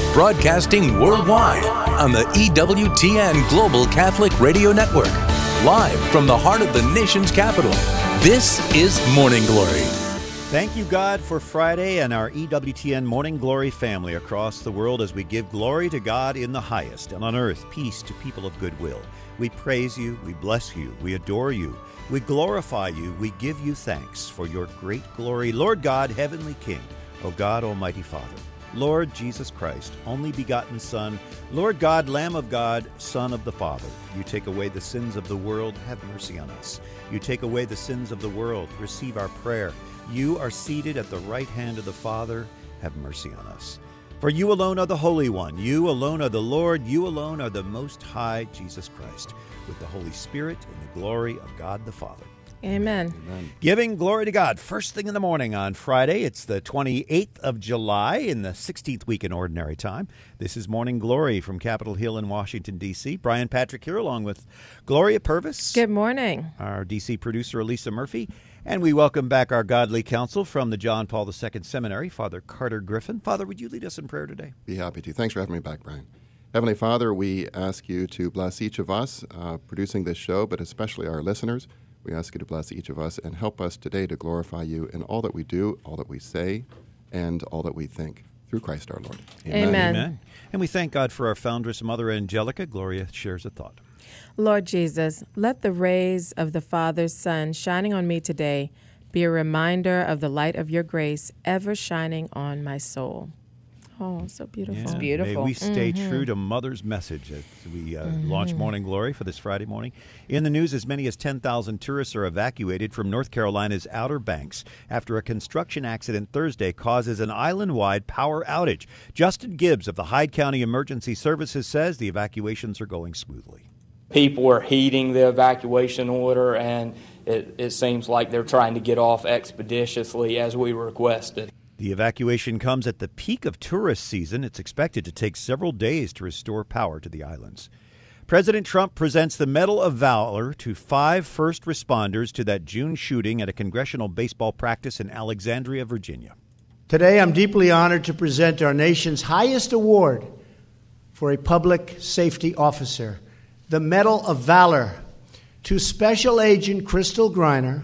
Broadcasting worldwide on the EWTN Global Catholic Radio Network. Live from the heart of the nation's capital. This is Morning Glory. Thank you, God, for Friday and our EWTN Morning Glory family across the world as we give glory to God in the highest, and on earth peace to people of goodwill. We praise you, we bless you, we adore you, we glorify you, we give you thanks for your great glory. Lord God, Heavenly King, O God, Almighty Father, Lord Jesus Christ, only begotten Son, Lord God, Lamb of God, Son of the Father, you take away the sins of the world, have mercy on us. You take away the sins of the world, receive our prayer. You are seated at the right hand of the Father, have mercy on us. For you alone are the Holy One, you alone are the Lord, you alone are the Most High, Jesus Christ, with the Holy Spirit and the glory of God the Father. Amen. Amen. Giving glory to God. First thing in the morning on Friday. It's the 28th of July in the 16th week in Ordinary Time. This is Morning Glory from Capitol Hill in Washington, D.C. Brian Patrick here along with Gloria Purvis. Good morning. Our D.C. producer, Elisa Murphy. And we welcome back our godly counsel from the John Paul II Seminary, Father Carter Griffin. Father, would you lead us in prayer today? Be happy to. Thanks for having me back, Brian. Heavenly Father, we ask you to bless each of us producing this show, but especially our listeners. We ask you to bless each of us and help us today to glorify you in all that we do, all that we say, and all that we think. Through Christ our Lord. Amen. Amen. And we thank God for our foundress, Mother Angelica. Gloria shares a thought. Lord Jesus, let the rays of the Father's Son shining on me today be a reminder of the light of your grace ever shining on my soul. Oh, so beautiful. Yeah, beautiful. May we stay true to Mother's message as we launch Morning Glory for this Friday morning. In the news, as many as 10,000 tourists are evacuated from North Carolina's Outer Banks after a construction accident Thursday causes an island-wide power outage. Justin Gibbs of the Hyde County Emergency Services says the evacuations are going smoothly. People are heeding the evacuation order, and it seems like they're trying to get off expeditiously as we requested. The evacuation comes at the peak of tourist season. It's expected to take several days to restore power to the islands. President Trump presents the Medal of Valor to 5 first responders to that June shooting at a congressional baseball practice in Alexandria, Virginia. Today, I'm deeply honored to present our nation's highest award for a public safety officer, the Medal of Valor, to Special Agent Crystal Griner,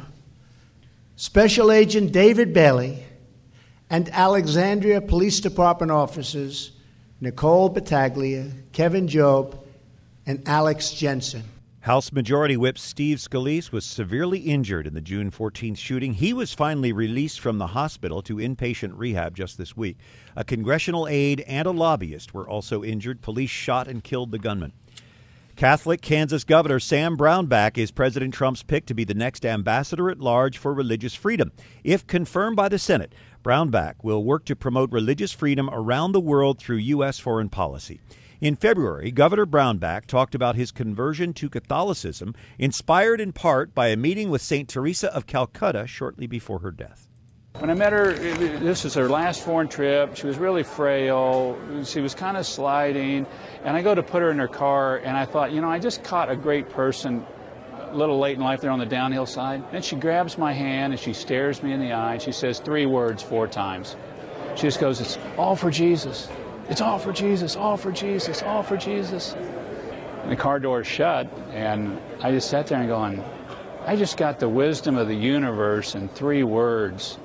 Special Agent David Bailey, and Alexandria Police Department officers Nicole Battaglia, Kevin Job, and Alex Jensen. House Majority Whip Steve Scalise was severely injured in the June 14th shooting. He was finally released from the hospital to inpatient rehab just this week. A congressional aide and a lobbyist were also injured. Police shot and killed the gunman. Catholic Kansas Governor Sam Brownback is President Trump's pick to be the next ambassador at large for religious freedom. If confirmed by the Senate, Brownback will work to promote religious freedom around the world through U.S. foreign policy. In February, Governor Brownback talked about his conversion to Catholicism, inspired in part by a meeting with St. Teresa of Calcutta shortly before her death. When I met her, this was her last foreign trip. She was really frail. She was kind of sliding. And I go to put her in her car, and I thought, I just caught a great person a little late in life there on the downhill side. And she grabs my hand, and she stares me in the eye, and she says 3 words 4 times. She just goes, "It's all for Jesus. It's all for Jesus, all for Jesus, all for Jesus." And the car door shut, and I just sat there and going, I just got the wisdom of the universe in 3 words.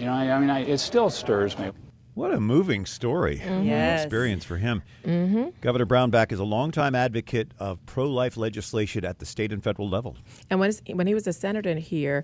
It still stirs me. What a moving story. Yes. Experience for him. Mm-hmm. Governor Brownback is a longtime advocate of pro-life legislation at the state and federal level. And when he was a senator here,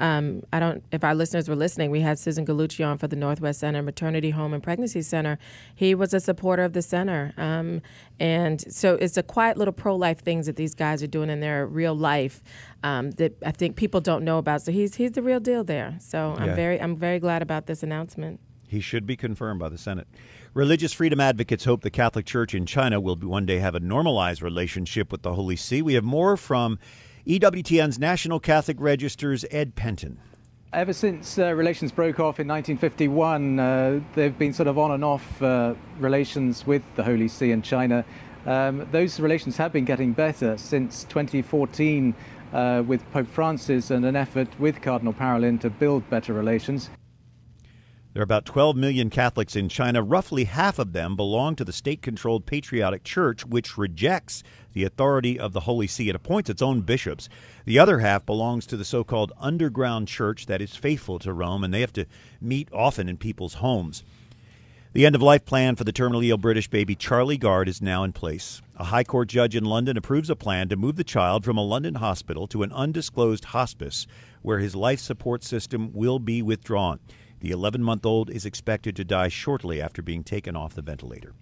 if our listeners were listening, we had Susan Gallucci on for the Northwest Center Maternity Home and Pregnancy Center. He was a supporter of the center. And so it's a quiet little pro-life things that these guys are doing in their real life that I think people don't know about. So he's the real deal there. So Yeah. I'm very glad about this announcement. He should be confirmed by the Senate. Religious freedom advocates hope the Catholic Church in China will one day have a normalized relationship with the Holy See. We have more from EWTN's National Catholic Register's Ed Penton. Ever since relations broke off in 1951, there have been sort of on and off relations with the Holy See and China. Those relations have been getting better since 2014 with Pope Francis and an effort with Cardinal Parolin to build better relations. There are about 12 million Catholics in China. Roughly half of them belong to the state-controlled Patriotic Church, which rejects the authority of the Holy See and appoints its own bishops. The other half belongs to the so-called underground church that is faithful to Rome, and they have to meet often in people's homes. The end-of-life plan for the terminally ill British baby Charlie Gard is now in place. A High Court judge in London approves a plan to move the child from a London hospital to an undisclosed hospice where his life support system will be withdrawn. The 11-month-old is expected to die shortly after being taken off the ventilator.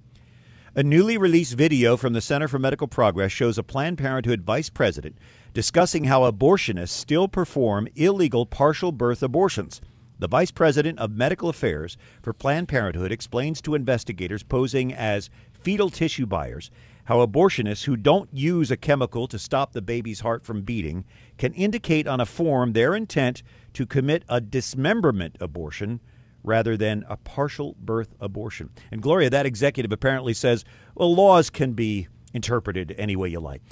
A newly released video from the Center for Medical Progress shows a Planned Parenthood vice president discussing how abortionists still perform illegal partial birth abortions. The vice president of medical affairs for Planned Parenthood explains to investigators posing as fetal tissue buyers how abortionists who don't use a chemical to stop the baby's heart from beating can indicate on a form their intent to commit a dismemberment abortion rather than a partial birth abortion. And Gloria, that executive apparently says, well, laws can be interpreted any way you like.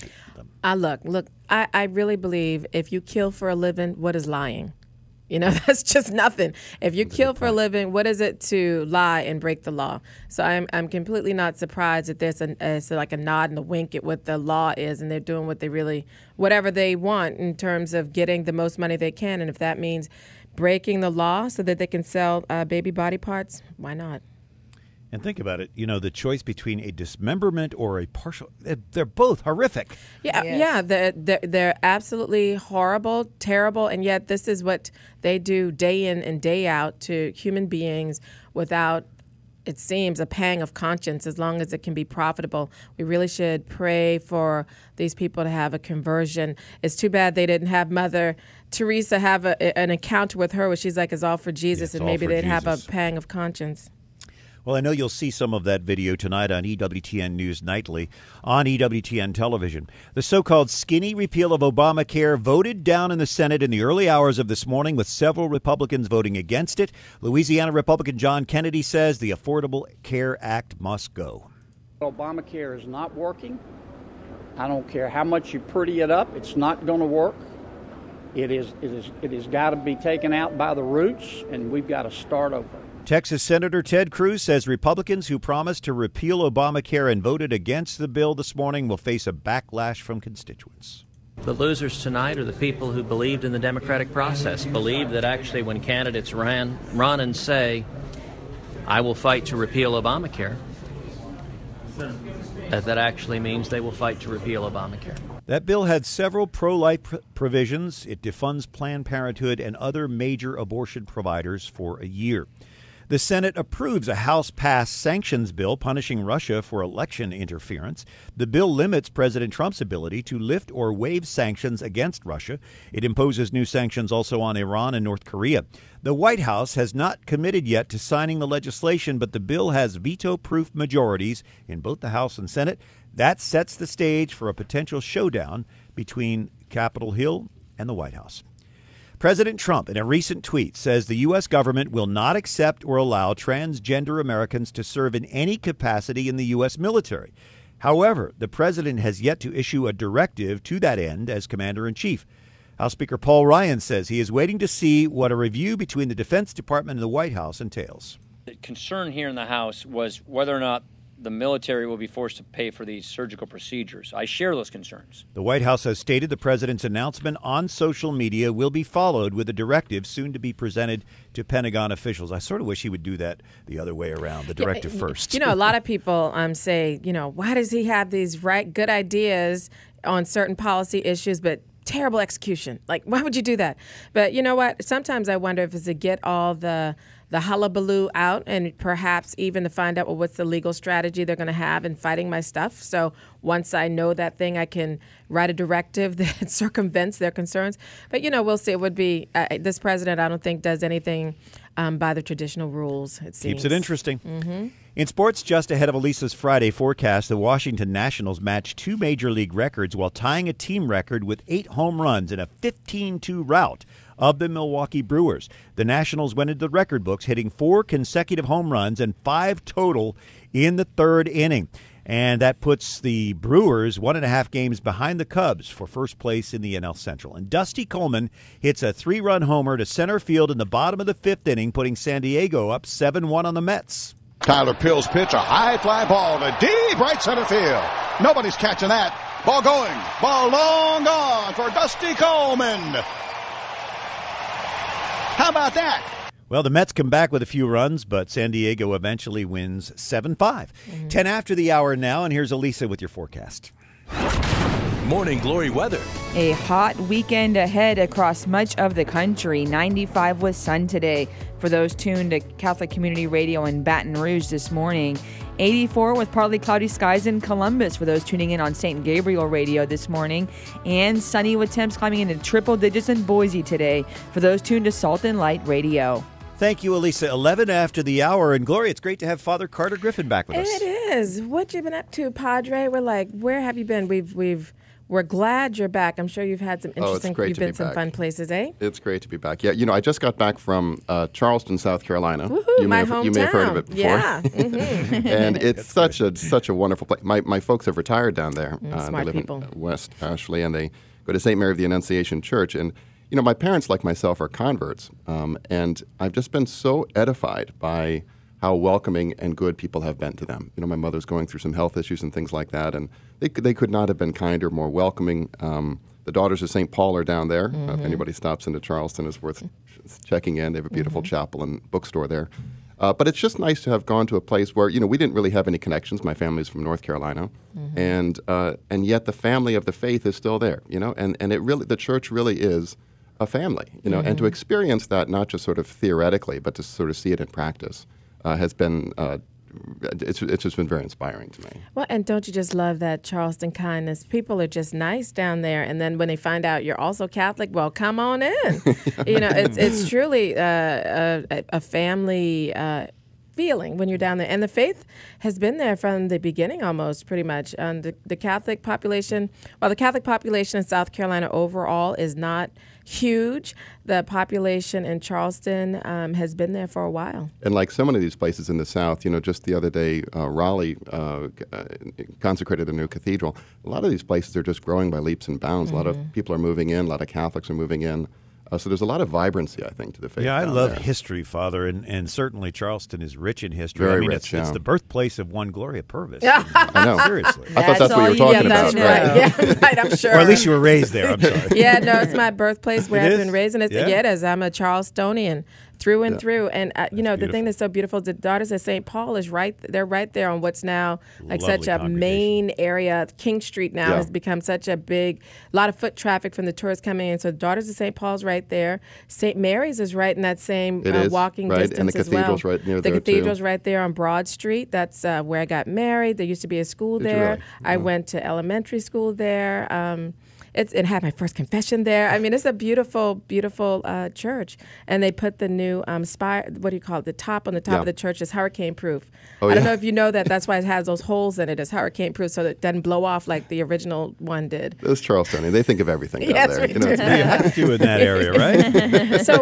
Look, I really believe if you kill for a living, what is lying? You know, that's just nothing. If you kill for a living, what is it to lie and break the law? So I'm completely not surprised that there's like a nod and a wink at what the law is, and they're doing whatever they want in terms of getting the most money they can. And if that means breaking the law so that they can sell baby body parts, why not? And think about it, the choice between a dismemberment or a partial, they're both horrific. Yeah, they're absolutely horrible, terrible, and yet this is what they do day in and day out to human beings without, it seems, a pang of conscience, as long as it can be profitable. We really should pray for these people to have a conversion. It's too bad they didn't have Mother Teresa have an encounter with her where she's like, it's all for Jesus, and maybe they'd have a pang of conscience. Well, I know you'll see some of that video tonight on EWTN News Nightly on EWTN television. The so-called skinny repeal of Obamacare voted down in the Senate in the early hours of this morning, with several Republicans voting against it. Louisiana Republican John Kennedy says the Affordable Care Act must go. Obamacare is not working. I don't care how much you pretty it up. It's not going to work. It has got to be taken out by the roots, and we've got to start over. Texas Senator Ted Cruz says Republicans who promised to repeal Obamacare and voted against the bill this morning will face a backlash from constituents. The losers tonight are the people who believed in the democratic process, believed that actually when candidates run and say, I will fight to repeal Obamacare, that actually means they will fight to repeal Obamacare. That bill had several pro-life provisions. It defunds Planned Parenthood and other major abortion providers for a year. The Senate approves a House-passed sanctions bill punishing Russia for election interference. The bill limits President Trump's ability to lift or waive sanctions against Russia. It imposes new sanctions also on Iran and North Korea. The White House has not committed yet to signing the legislation, but the bill has veto-proof majorities in both the House and Senate. That sets the stage for a potential showdown between Capitol Hill and the White House. President Trump, in a recent tweet, says the U.S. government will not accept or allow transgender Americans to serve in any capacity in the U.S. military. However, the president has yet to issue a directive to that end as commander-in-chief. House Speaker Paul Ryan says he is waiting to see what a review between the Defense Department and the White House entails. The concern here in the House was whether or not the military will be forced to pay for these surgical procedures. I share those concerns. The White House has stated the president's announcement on social media will be followed with a directive soon to be presented to Pentagon officials. I sort of wish he would do that the other way around, the directive first. A lot of people say, why does he have these good ideas on certain policy issues, but terrible execution? Like, why would you do that? But you know what? Sometimes I wonder if it's to get all the hullabaloo out and perhaps even to find out, what's the legal strategy they're going to have in fighting my stuff. So once I know that thing, I can write a directive that circumvents their concerns. But, we'll see. It would be this president, I don't think, does anything by the traditional rules, it seems. Keeps it interesting. Mm-hmm. In sports, just ahead of Elisa's Friday forecast, the Washington Nationals matched two Major League records while tying a team record with 8 home runs in a 15-2 rout of the Milwaukee Brewers. The Nationals went into the record books, hitting 4 consecutive home runs and 5 total in the third inning. And that puts the Brewers 1.5 games behind the Cubs for first place in the NL Central. And Dusty Coleman hits a 3-run homer to center field in the bottom of the 5th inning, putting San Diego up 7-1 on the Mets. Tyler Pill's pitch, a high fly ball to deep right center field. Nobody's catching that. Ball going. Ball long gone for Dusty Coleman. How about that? Well, the Mets come back with a few runs, but San Diego eventually wins 7-5. 10 after the hour now, and here's Elisa with your forecast. Morning Glory weather. A hot weekend ahead across much of the country. 95 with sun today for those tuned to Catholic Community Radio in Baton Rouge this morning. 84 with partly cloudy skies in Columbus for those tuning in on St. Gabriel Radio this morning. And sunny with temps climbing into triple digits in Boise today for those tuned to Salt and Light Radio. Thank you, Elisa. 11 after the hour. And Gloria, it's great to have Father Carter Griffin back with us. It is. What you been up to, Padre? We're like, where have you been? We're glad you're back. I'm sure you've had some interesting, you've been some fun places, eh? It's great to be back. Yeah, I just got back from Charleston, South Carolina. Woohoo, my hometown. You may have heard of it before. Yeah. Mm-hmm. And it's such a wonderful place. My folks have retired down there. Smart they live people. in West Ashley, and they go to St. Mary of the Annunciation Church. And, my parents, like myself, are converts. And I've just been so edified by how welcoming and good people have been to them. My mother's going through some health issues and things like that, and they could not have been kinder, more welcoming. The Daughters of St. Paul are down there. If anybody stops into Charleston, it's worth checking in. They have a beautiful chapel and bookstore there. But it's just nice to have gone to a place where, we didn't really have any connections. My family's from North Carolina. And yet the family of the faith is still there, and it really, the church really is a family, and to experience that, not just sort of theoretically, but to sort of see it in practice, has been, it's just been very inspiring to me. Well, and don't you just love that Charleston kindness? People are just nice down there, and then when they find out you're also Catholic, well, come on in. It's truly a family feeling when you're down there. And the faith has been there from the beginning almost, pretty much. The Catholic population, the Catholic population in South Carolina overall is not huge. The population in Charleston has been there for a while. And like so many of these places in the South, just the other day, Raleigh consecrated a new cathedral. A lot of these places are just growing by leaps and bounds. A lot of people are moving in. A lot of Catholics are moving in. So there's a lot of vibrancy, I think, to the faith. Yeah, I love there. history, Father, and certainly Charleston is rich in history. Very rich, it's the birthplace of one Gloria Purvis. I know. Seriously. I thought that's what you were talking about. Right. Yeah, right, I'm sure. Or at least you were raised there, I'm sorry. Yeah, no, it's my birthplace where I've been raised, and Yeah. it is. I'm a Charlestonian through and through. And, beautiful. the thing that's so beautiful, the Daughters of St. Paul is they're right there on what's now like Lovely such a main area. King Street now has become such a lot of foot traffic from the tourists coming in. So the Daughters of St. Paul's right there. St. Mary's is right in that same walking distance and the as well. cathedral's right near the there, cathedral's too. right there on Broad Street. That's where I got married. There used to be a school there. Really? I went to elementary school there. And had my first confession there. I mean, it's a beautiful, beautiful church. And they put the new spire, what do you call it? The top on the top of the church is hurricane proof. I don't know if you know that. That's why it has those holes in it. It's hurricane proof so that it doesn't blow off like the original one did. Those Charlestonians, they think of everything down Yes, there. we do. You have to in that area, right? So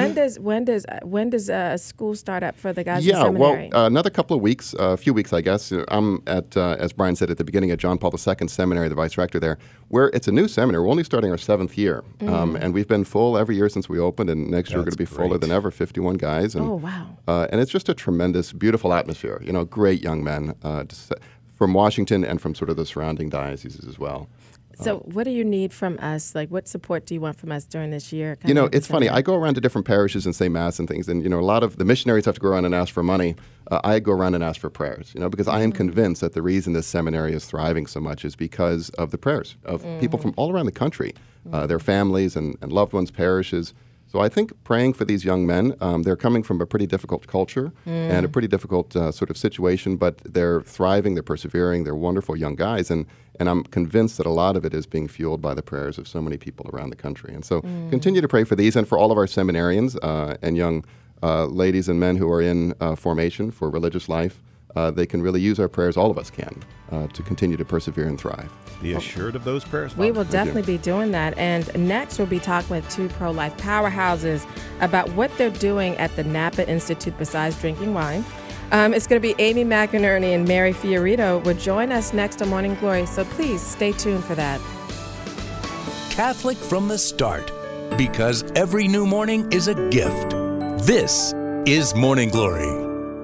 when does school start up for the guys in seminary? Well, another couple of weeks, a few weeks, I guess. I'm at, as Brian said at the beginning, at John Paul II Seminary, the vice rector there, where it's a new seminary. We're only starting our 7th year, and we've been full every year since we opened, and next year we're going to be fuller than ever, 51 guys. And, oh, wow. And it's just a tremendous, beautiful atmosphere. Great young men from Washington and from sort of the surrounding dioceses as well. So what do you need from us? Like, what support do you want from us during this year? It's funny. I go around to different parishes and say Mass and things, and, a lot of the missionaries have to go around and ask for money. I go around and ask for prayers, because I am convinced that the reason this seminary is thriving so much is because of the prayers of people from all around the country, their families and loved ones, parishes. So I think praying for these young men, they're coming from a pretty difficult culture and a pretty difficult sort of situation, but they're thriving, they're persevering, they're wonderful young guys, and I'm convinced that a lot of it is being fueled by the prayers of so many people around the country. And so continue to pray for these and for all of our seminarians and young ladies and men who are in formation for religious life. They can really use our prayers, all of us can, to continue to persevere and thrive. Be assured of those prayers, Father. We will definitely be doing that. And next we'll be talking with 2 pro-life powerhouses about what they're doing at the Napa Institute besides drinking wine. It's going to be Amy McInerney and Mary Fiorito will join us next on Morning Glory, so please stay tuned for that. Catholic from the start, because every new morning is a gift. This is Morning Glory.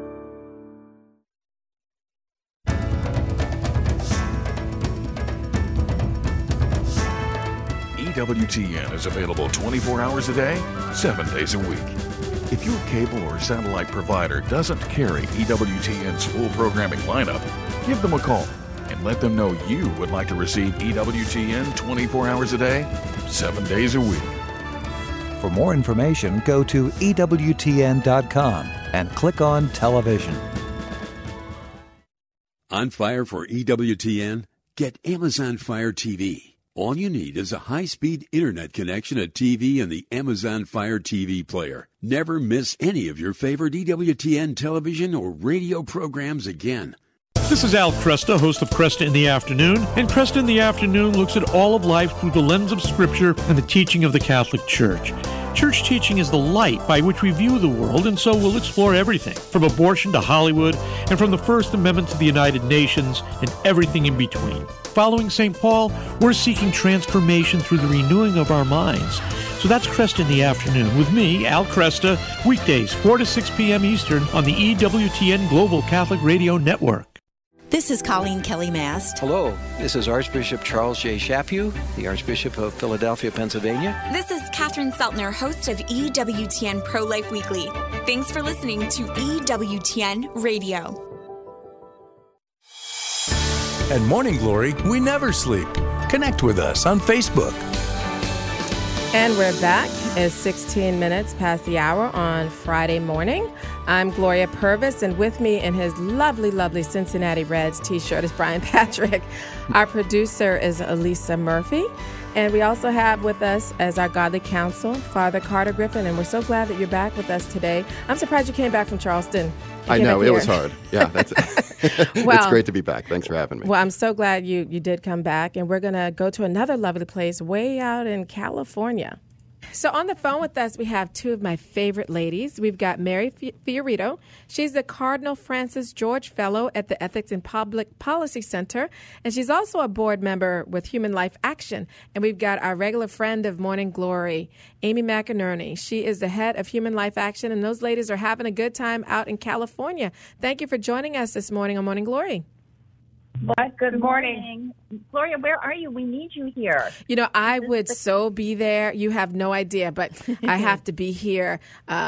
EWTN is available 24 hours a day, 7 days a week. If your cable or satellite provider doesn't carry EWTN's full programming lineup, give them a call and let them know you would like to receive EWTN 24 hours a day, 7 days a week. For more information, go to EWTN.com and click on Television. On fire for EWTN? Get Amazon Fire TV. All you need is a high-speed internet connection, a TV, and the Amazon Fire TV player. Never miss any of your favorite EWTN television or radio programs again. This is Al Kresta, host of Kresta in the Afternoon, and Kresta in the Afternoon looks at all of life through the lens of Scripture and the teaching of the Catholic Church. Church teaching is the light by which we view the world, and so we'll explore everything, from abortion to Hollywood, and from the First Amendment to the United Nations, and everything in between. Following St. Paul, we're seeking transformation through the renewing of our minds. So that's Kresta in the Afternoon with me, Al Kresta, weekdays 4 to 6 p.m. Eastern on the EWTN Global Catholic Radio Network. This is Colleen Kelly Mast. Hello, this is Archbishop Charles J. Chaput, the Archbishop of Philadelphia, Pennsylvania. This is Catherine Seltner, host of EWTN Pro-Life Weekly. Thanks for listening to EWTN Radio. At Morning Glory, we never sleep. Connect with us on Facebook. And we're back. It's 16 minutes past the hour on Friday morning. I'm Gloria Purvis, and with me in his lovely, lovely Cincinnati Reds t-shirt is Brian Patrick. Our producer is Elisa Murphy. And we also have with us as our godly counsel, Father Carter Griffin, and we're so glad that you're back with us today. I'm surprised you came back from Charleston. I know, it was hard. Yeah, that's Well, it's great to be back. Thanks for having me. Well, I'm so glad you did come back, and we're going to go to another lovely place way out in California. So on the phone with us, we have two of my favorite ladies. We've got Mary Fiorito. She's the Cardinal Francis George Fellow at the Ethics and Public Policy Center, and she's also a board member with Human Life Action. And we've got our regular friend of Morning Glory, Amy McInerney. She is the head of Human Life Action, and those ladies are having a good time out in California. Thank you for joining us this morning on Morning Glory. Well, good morning. Gloria, where are you? We need you here. You know, I would so be there. You have no idea, but I have to be here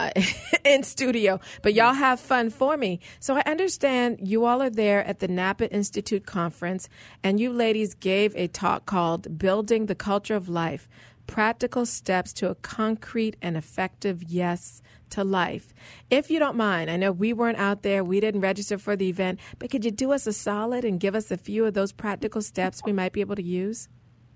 in studio. But y'all have fun for me. So I understand you all are there at the Napa Institute Conference, and you ladies gave a talk called Building the Culture of Life, Practical Steps to a Concrete and Effective Yes to Life. If you don't mind, I know we weren't out there, we didn't register for the event, but could you do us a solid and give us a few of those practical steps we might be able to use?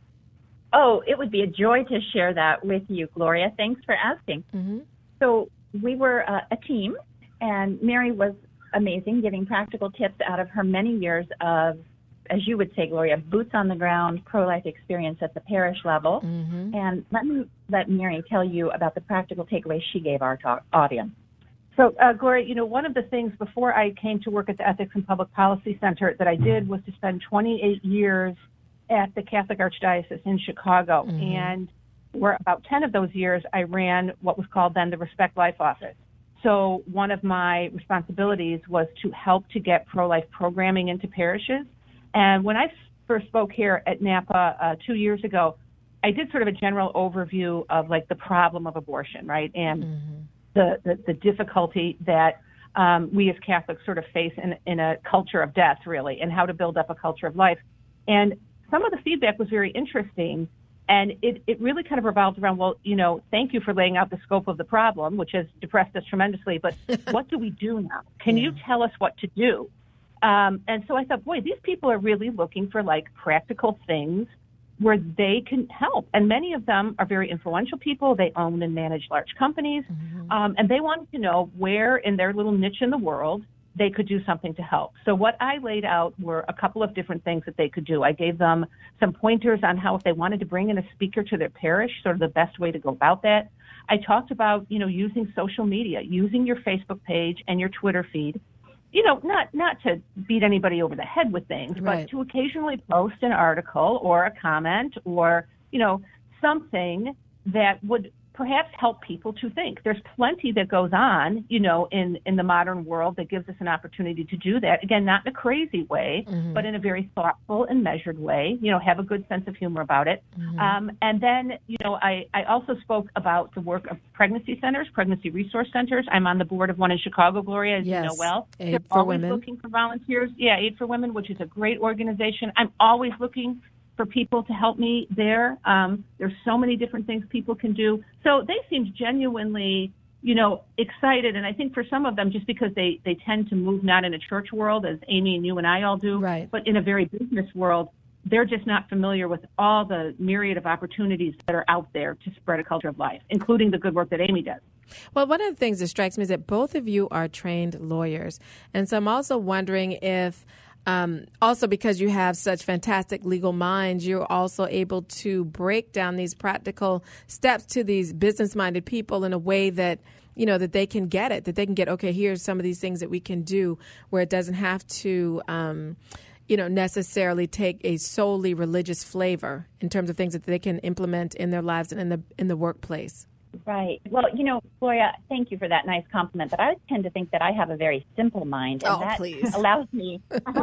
Oh, it would be a joy to share that with you, Gloria. Thanks for asking. Mm-hmm. So we were a team, and Mary was amazing, giving practical tips out of her many years of, as you would say, Gloria, boots on the ground, pro-life experience at the parish level. Mm-hmm. And let Mary tell you about the practical takeaways she gave our audience. So, Gloria, you know, one of the things before I came to work at the Ethics and Public Policy Center that I did was to spend 28 years at the Catholic Archdiocese in Chicago. Mm-hmm. And where about 10 of those years, I ran what was called then the Respect Life Office. So one of my responsibilities was to help to get pro-life programming into parishes. And when I first spoke here at Napa 2 years ago, I did sort of a general overview of like the problem of abortion, right? And the difficulty that we as Catholics sort of face in a culture of death, really, and how to build up a culture of life. And some of the feedback was very interesting. And it really kind of revolved around, well, you know, thank you for laying out the scope of the problem, which has depressed us tremendously. But what do we do now? Can you tell us what to do? And so I thought, boy, these people are really looking for like practical things where they can help. And many of them are very influential people. They own and manage large companies. Mm-hmm. And they wanted to know where in their little niche in the world they could do something to help. So what I laid out were a couple of different things that they could do. I gave them some pointers on how if they wanted to bring in a speaker to their parish, sort of the best way to go about that. I talked about, you know, using social media, using your Facebook page and your Twitter feed not to beat anybody over the head with things, Right. but to occasionally post an article or a comment or, something that would perhaps help people to think. There's plenty that goes on, in the modern world that gives us an opportunity to do that. Again, not in a crazy way, but in a very thoughtful and measured way, have a good sense of humor about it. And then, I also spoke about the work of pregnancy centers, pregnancy resource centers. I'm on the board of one in Chicago, Gloria, as you know well. Aid They're for always Women. looking for volunteers. Yeah, Aid for Women, which is a great organization. I'm always looking for people to help me there. There's so many different things people can do. So they seemed genuinely, excited. And I think for some of them, just because they tend to move not in a church world, as Amy and you and I all do, but in a very business world, they're just not familiar with all the myriad of opportunities that are out there to spread a culture of life, including the good work that Amy does. Well, one of the things that strikes me is that both of you are trained lawyers. And so I'm also wondering if also, because you have such fantastic legal minds, you're also able to break down these practical steps to these business-minded people in a way that, that they can get it, that they can get, okay, here's some of these things that we can do where it doesn't have to, necessarily take a solely religious flavor in terms of things that they can implement in their lives and in the workplace. Right. Well, Gloria, thank you for that nice compliment. But I tend to think that I have a very simple mind, and that allows me.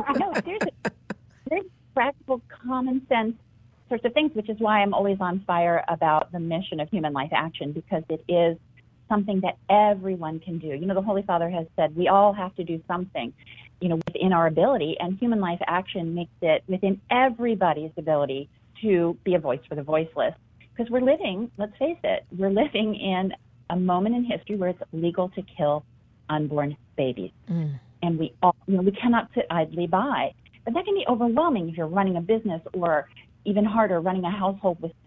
There's practical, common sense sorts of things, which is why I'm always on fire about the mission of Human Life Action, because it is something that everyone can do. The Holy Father has said we all have to do something, within our ability, and Human Life Action makes it within everybody's ability to be a voice for the voiceless. Because we're living, let's face it, we're living in a moment in history where it's legal to kill unborn babies. And we all, we cannot sit idly by. But that can be overwhelming if you're running a business, or even harder, running a household with,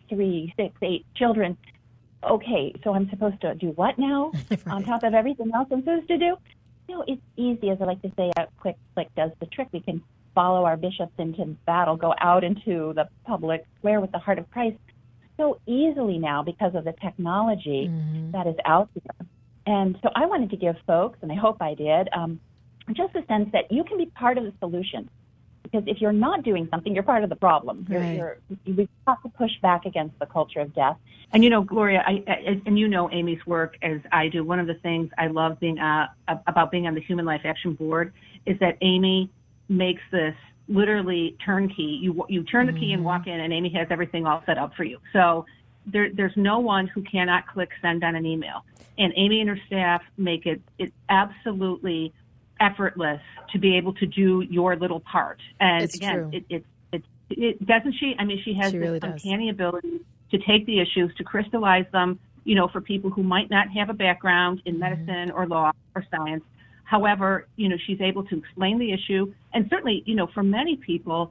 3, 6, 8 children. Okay, so I'm supposed to do what now? Right. On top of everything else I'm supposed to do? It's easy, as I like to say, a quick click does the trick. We can follow our bishops into battle, go out into the public square with the heart of Christ so easily now because of the technology that is out there. And so I wanted to give folks, and I hope I did, just a sense that you can be part of the solution. Because if you're not doing something, you're part of the problem. Right. We have to push back against the culture of death. And Gloria, and Amy's work as I do, one of the things I love about being on the Human Life Action Board is that Amy makes this literally turnkey. You turn the key and walk in, and Amy has everything all set up for you. So there's no one who cannot click send on an email. And Amy and her staff make it absolutely effortless to be able to do your little part. And it's again, true. It doesn't she? I mean, she has this really does. uncanny ability to take the issues, to crystallize them, for people who might not have a background in medicine or law or science. However, she's able to explain the issue. And certainly, for many people,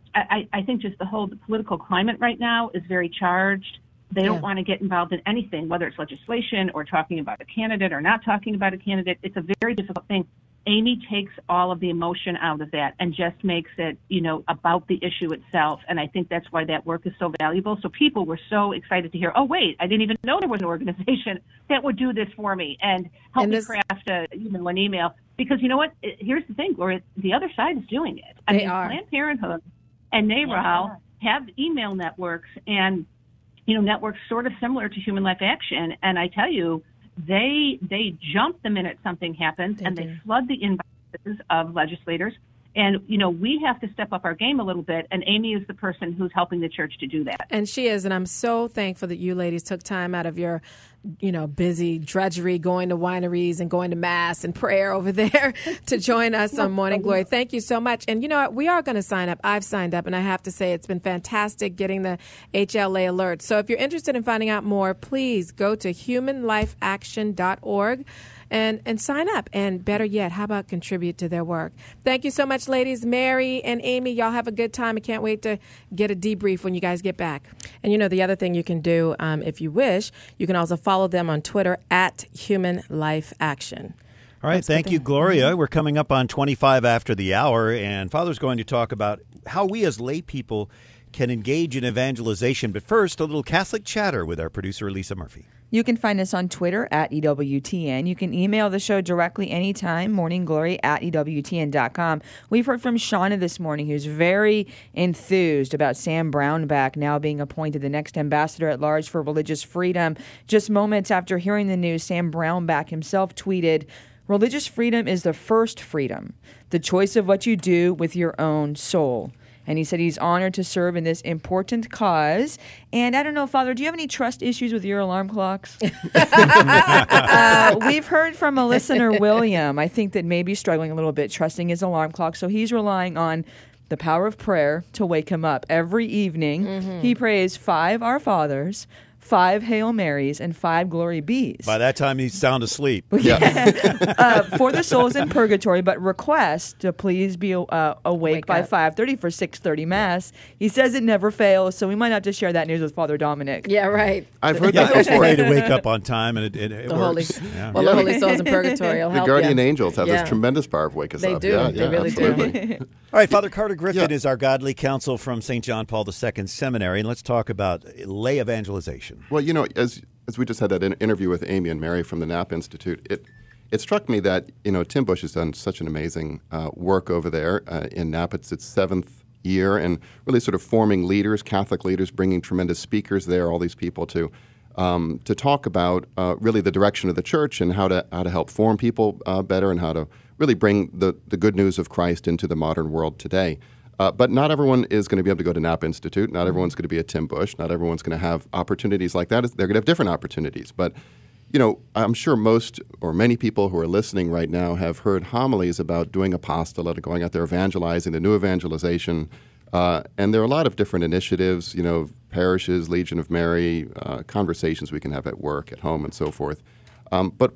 I think just the political climate right now is very charged. They don't want to get involved in anything, whether it's legislation or talking about a candidate or not talking about a candidate. It's a very difficult thing. Amy takes all of the emotion out of that and just makes it, about the issue itself. And I think that's why that work is so valuable. So people were so excited to hear, oh, wait, I didn't even know there was an organization that would do this for me and help me craft an email. Because you know what? Here's the thing, Gloria, the other side is doing it. I mean, Planned Parenthood and NARAL have email networks and, networks sort of similar to Human Life Action. And I tell you, they jump the minute something happens, and they flood the inboxes of legislators. And, we have to step up our game a little bit, and Amy is the person who's helping the church to do that. And she is, and I'm so thankful that you ladies took time out of your, busy drudgery, going to wineries and going to Mass and prayer over there to join us on Morning Glory. Thank you so much. And you know what? We are going to sign up. I've signed up, and I have to say it's been fantastic getting the HLA alert. So if you're interested in finding out more, please go to humanlifeaction.org. And sign up. And better yet, how about contribute to their work? Thank you so much, ladies. Mary and Amy, y'all have a good time. I can't wait to get a debrief when you guys get back. And the other thing you can do, if you wish, you can also follow them on Twitter at Human Life Action. All right. Thank you, Gloria. We're coming up on 25 after the hour, and Father's going to talk about how we as lay people can engage in evangelization. But first, a little Catholic chatter with our producer, Lisa Murphy. You can find us on Twitter at EWTN. You can email the show directly anytime, morningglory@EWTN.com. We've heard from Shauna this morning, who's very enthused about Sam Brownback now being appointed the next ambassador at large for religious freedom. Just moments after hearing the news, Sam Brownback himself tweeted, "Religious freedom is the first freedom, the choice of what you do with your own soul." And he said he's honored to serve in this important cause. And I don't know, Father, do you have any trust issues with your alarm clocks? We've heard from a listener, William, I think that maybe struggling a little bit trusting his alarm clock. So he's relying on the power of prayer to wake him up every evening. Mm-hmm. He prays 5 Our Fathers, 5 Hail Marys, and 5 Glory Bees. By that time, he's sound asleep. For the souls in purgatory, but request to please be awake by 5:30 for 6:30 Mass. He says it never fails, so we might have to share that news with Father Dominic. Yeah, right. I've heard that before. Pray to wake up on time, and it the works. The holy souls in purgatory will help the guardian you. angels have this tremendous power of wake us up. They do. They really do. All right, Father Carter Griffin is our godly counsel from St. John Paul II Seminary, and let's talk about lay evangelization. Well, you know, as we just had that interview with Amy and Mary from the Knapp Institute, it struck me that, you know, Tim Bush has done such an amazing work over there in Knapp. It's its 7th year, and really sort of forming leaders, Catholic leaders, bringing tremendous speakers there, all these people to talk about really the direction of the church and how to help form people better and how to really bring the good news of Christ into the modern world today. But not everyone is going to be able to go to Knapp Institute. Not everyone's going to be a Tim Bush. Not everyone's going to have opportunities like that. They're going to have different opportunities. But, you know, I'm sure most or many people who are listening right now have heard homilies about doing apostolate, going out there evangelizing, the new evangelization. And there are a lot of different initiatives, you know, parishes, Legion of Mary, conversations we can have at work, at home, and so forth. But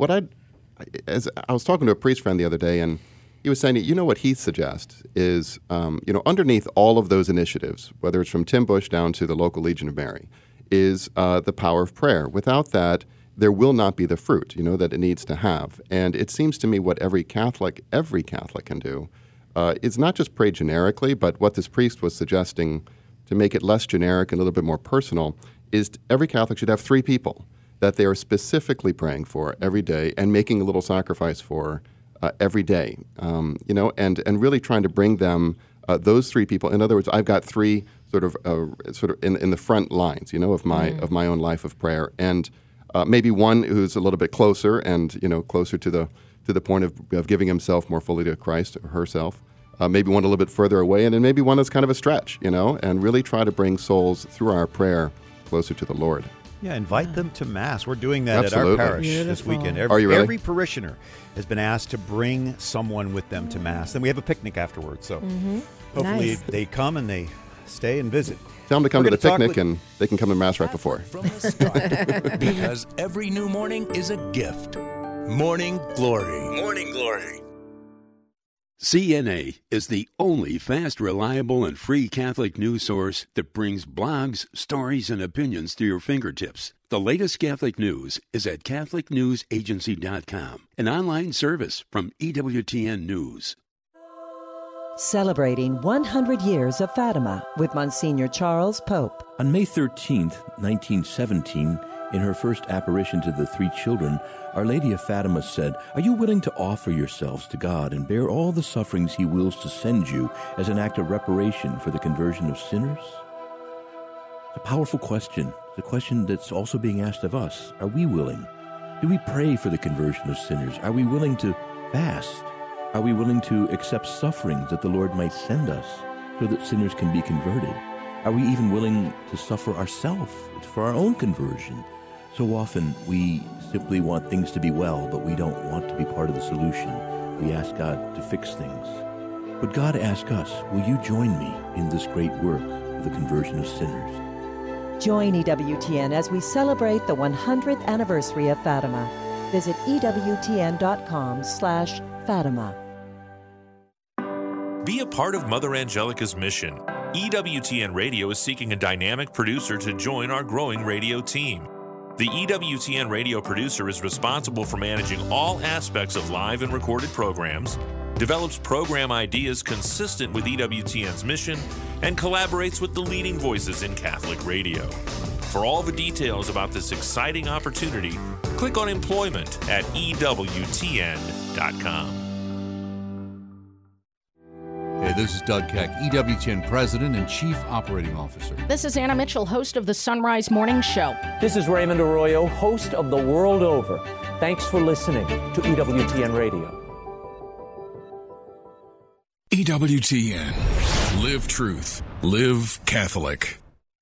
as I was talking to a priest friend the other day, and he was saying, you know, what he suggests is, you know, underneath all of those initiatives, whether it's from Tim Bush down to the local Legion of Mary, is the power of prayer. Without that, there will not be the fruit, you know, that it needs to have. And it seems to me what every Catholic can do is not just pray generically, but what this priest was suggesting to make it less generic and a little bit more personal is every Catholic should have 3 people that they are specifically praying for every day and making a little sacrifice for every day, you know, and really trying to bring them those 3 people. In other words, I've got 3 sort of in the front lines, you know, of my own life of prayer, and maybe one who's a little bit closer and, you know, closer to the point of giving himself more fully to Christ or herself. Maybe one a little bit further away, and then maybe one that's kind of a stretch, you know, and really try to bring souls through our prayer closer to the Lord. Yeah, invite them to Mass. We're doing that Absolutely. at our parish this weekend. Are you really? Every parishioner has been asked to bring someone with them to Mass. Then we have a picnic afterwards. So hopefully they come and they stay and visit. Tell them to come to the picnic and they can come to Mass right before. From the start. Because every new morning is a gift. Morning Glory. Morning Glory. CNA is the only fast, reliable, and free Catholic news source that brings blogs, stories, and opinions to your fingertips. The latest Catholic news is at CatholicNewsAgency.com, an online service from EWTN News. Celebrating 100 years of Fatima with Monsignor Charles Pope. On May 13th, 1917, in her first apparition to the 3 children, Our Lady of Fatima said, "Are you willing to offer yourselves to God and bear all the sufferings He wills to send you as an act of reparation for the conversion of sinners?" It's a powerful question. It's a question that's also being asked of us. Are we willing? Do we pray for the conversion of sinners? Are we willing to fast? Are we willing to accept sufferings that the Lord might send us so that sinners can be converted? Are we even willing to suffer ourselves for our own conversion? So often we simply want things to be well, but we don't want to be part of the solution. We ask God to fix things. But God asks us, will you join me in this great work of the conversion of sinners? Join EWTN as we celebrate the 100th anniversary of Fatima. Visit EWTN.com/Fatima. Be a part of Mother Angelica's mission. EWTN Radio is seeking a dynamic producer to join our growing radio team. The EWTN radio producer is responsible for managing all aspects of live and recorded programs, develops program ideas consistent with EWTN's mission, and collaborates with the leading voices in Catholic radio. For all the details about this exciting opportunity, click on employment at EWTN.com. Hey, this is Doug Keck, EWTN President and Chief Operating Officer. This is Anna Mitchell, host of the Sunrise Morning Show. This is Raymond Arroyo, host of The World Over. Thanks for listening to EWTN Radio. EWTN. Live truth. Live Catholic.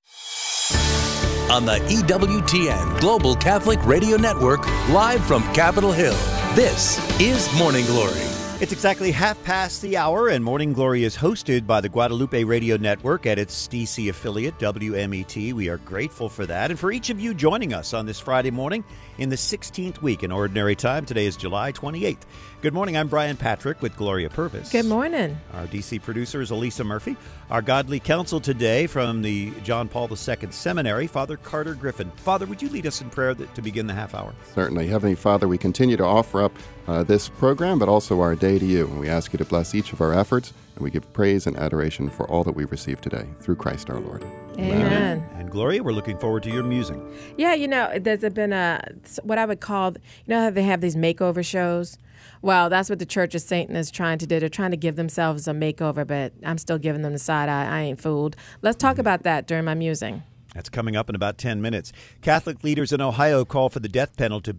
On the EWTN Global Catholic Radio Network, live from Capitol Hill, this is Morning Glory. It's exactly 1:30, and Morning Glory is hosted by the Guadalupe Radio Network at its DC affiliate, WMET. We are grateful for that, and for each of you joining us on this Friday morning in the 16th week in Ordinary Time. Today is July 28th. Good morning, I'm Brian Patrick with Gloria Purvis. Good morning. Our DC producer is Elisa Murphy. Our godly counsel today from the John Paul II Seminary, Father Carter Griffin. Father, would you lead us in prayer to begin the half hour? Certainly. Heavenly Father, we continue to offer up this program, but also our day to you. And we ask you to bless each of our efforts, and we give praise and adoration for all that we receive today, through Christ our Lord. Amen. And Gloria, we're looking forward to your musing. Yeah, there's been what I would call, how they have these makeover shows? Well, that's what the Church of Satan is trying to do. They're trying to give themselves a makeover, but I'm still giving them the side eye. I ain't fooled. Let's talk about that during my musing. That's coming up in about 10 minutes. Catholic leaders in Ohio call for the death penalty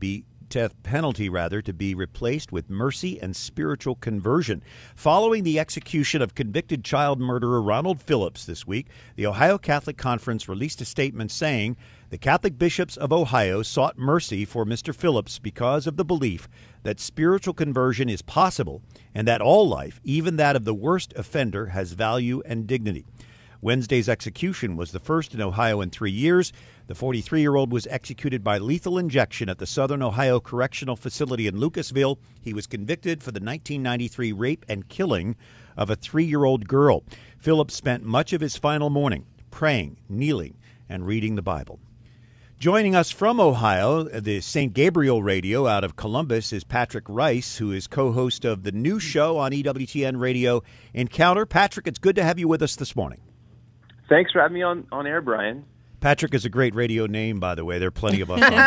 to be replaced with mercy and spiritual conversion. Following the execution of convicted child murderer Ronald Phillips this week, the Ohio Catholic Conference released a statement saying the Catholic bishops of Ohio sought mercy for Mr. Phillips because of the belief that spiritual conversion is possible and that all life, even that of the worst offender, has value and dignity. Wednesday's execution was the first in Ohio in 3 years. The 43-year-old was executed by lethal injection at the Southern Ohio Correctional Facility in Lucasville. He was convicted for the 1993 rape and killing of a 3-year-old girl. Phillips spent much of his final morning praying, kneeling, and reading the Bible. Joining us from Ohio, the St. Gabriel Radio out of Columbus, is Patrick Rice, who is co-host of the new show on EWTN Radio, Encounter. Patrick, it's good to have you with us this morning. Thanks for having me on air, Brian. Patrick is a great radio name, by the way. There are plenty of us on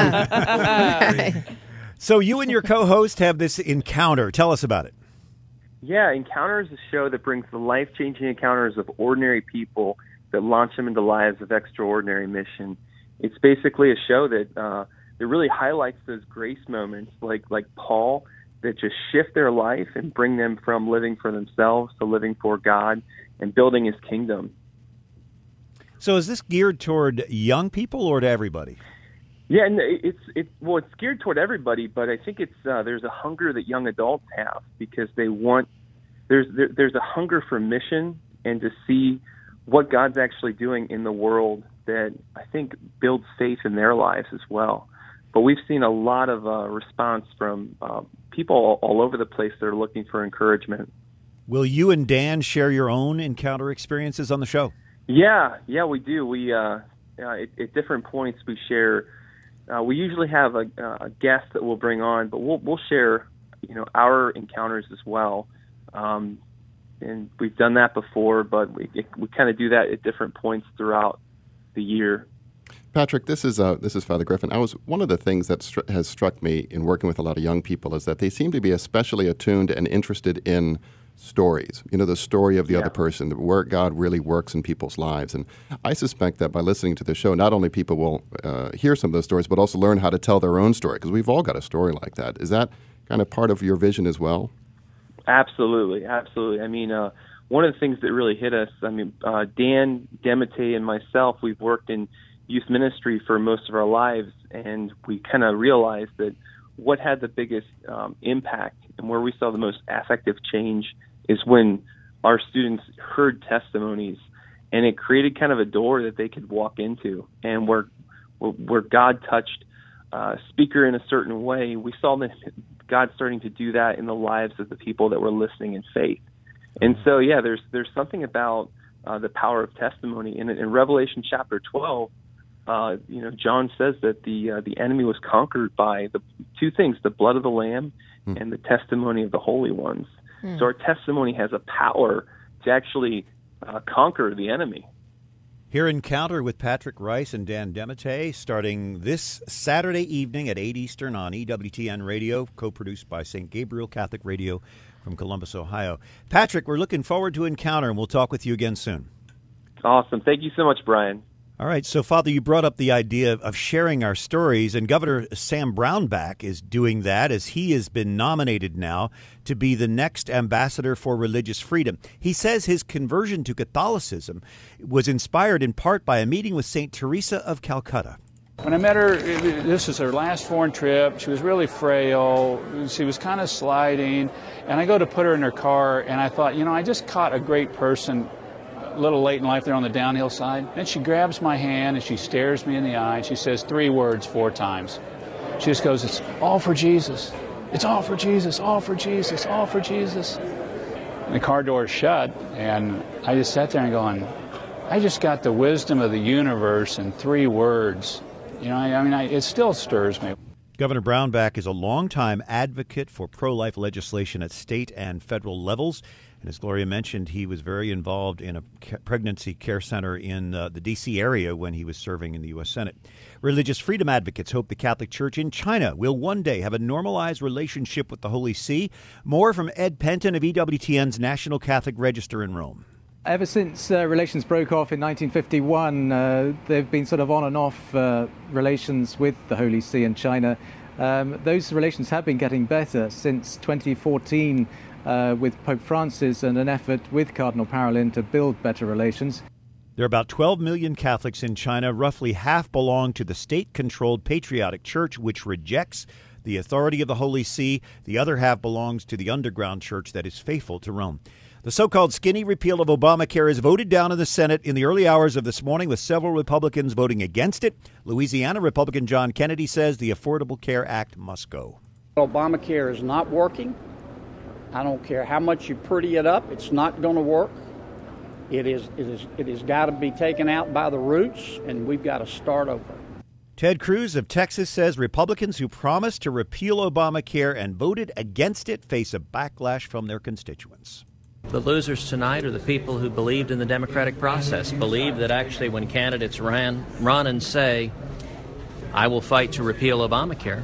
there. So you and your co-host have this Encounter. Tell us about it. Yeah, Encounter is a show that brings the life-changing encounters of ordinary people that launch them into lives of extraordinary mission. It's basically a show that really highlights those grace moments like Paul that just shift their life and bring them from living for themselves to living for God and building His kingdom. So is this geared toward young people or to everybody? Yeah, and it's geared toward everybody, but I think there's a hunger that young adults have because they want there's a hunger for mission and to see what God's actually doing in the world that I think builds faith in their lives as well. But we've seen a lot of response from people all over the place that are looking for encouragement. Will you and Dan share your own Encounter experiences on the show? Yeah, we do. We at different points we share. We usually have a guest that we'll bring on, but we'll share our encounters as well. And we've done that before, but we kind of do that at different points throughout the year. Patrick, this is Father Griffin. One of the things that has struck me in working with a lot of young people is that they seem to be especially attuned and interested in stories, the story of the other person, where God really works in people's lives. And I suspect that by listening to the show, not only people will hear some of those stories, but also learn how to tell their own story, because we've all got a story like that. Is that kind of part of your vision as well? Absolutely. I mean, one of the things that really hit us, Dan, Demete, and myself, we've worked in youth ministry for most of our lives, and we kind of realized that what had the biggest impact and where we saw the most affective change is when our students heard testimonies, and it created kind of a door that they could walk into, and where God touched a speaker in a certain way, we saw that God starting to do that in the lives of the people that were listening in faith. And so, there's something about the power of testimony. And in Revelation chapter 12, John says that the enemy was conquered by the two things: the blood of the Lamb and the testimony of the holy ones. So our testimony has a power to actually conquer the enemy. Hear Encounter with Patrick Rice and Dan Demete starting this Saturday evening at 8 Eastern on EWTN Radio, co-produced by St. Gabriel Catholic Radio from Columbus, Ohio. Patrick, we're looking forward to Encounter, and we'll talk with you again soon. Awesome. Thank you so much, Brian. All right. So, Father, you brought up the idea of sharing our stories, and Governor Sam Brownback is doing that as he has been nominated now to be the next ambassador for religious freedom. He says his conversion to Catholicism was inspired in part by a meeting with St. Teresa of Calcutta. When I met her, this was her last foreign trip. She was really frail. She was kind of sliding. And I go to put her in her car, and I thought, I just caught a great person a little late in life there on the downhill side. Then she grabs my hand and she stares me in the eye and she says 3 words 4 times. She just goes, "It's all for Jesus. It's all for Jesus, all for Jesus, all for Jesus." And the car door is shut and I just sat there and going, I just got the wisdom of the universe in 3 words. It still stirs me. Governor Brownback is a longtime advocate for pro-life legislation at state and federal levels. And as Gloria mentioned, he was very involved in a pregnancy care center in the D.C. area when he was serving in the U.S. Senate. Religious freedom advocates hope the Catholic Church in China will one day have a normalized relationship with the Holy See. More from Ed Penton of EWTN's National Catholic Register in Rome. Ever since relations broke off in 1951, there have been sort of on and off relations with the Holy See and China. Those relations have been getting better since 2014 with Pope Francis and an effort with Cardinal Parolin to build better relations. There are about 12 million Catholics in China. Roughly half belong to the state-controlled Patriotic Church, which rejects the authority of the Holy See. The other half belongs to the underground church that is faithful to Rome. The so-called skinny repeal of Obamacare is voted down in the Senate in the early hours of this morning, with several Republicans voting against it. Louisiana Republican John Kennedy says the Affordable Care Act must go. Obamacare is not working. I don't care how much you pretty it up, it's not going to work. It has got to be taken out by the roots, and we've got to start over. Ted Cruz of Texas says Republicans who promised to repeal Obamacare and voted against it face a backlash from their constituents. The losers tonight are the people who believed in the democratic process, believed that actually when candidates run and say, "I will fight to repeal Obamacare,"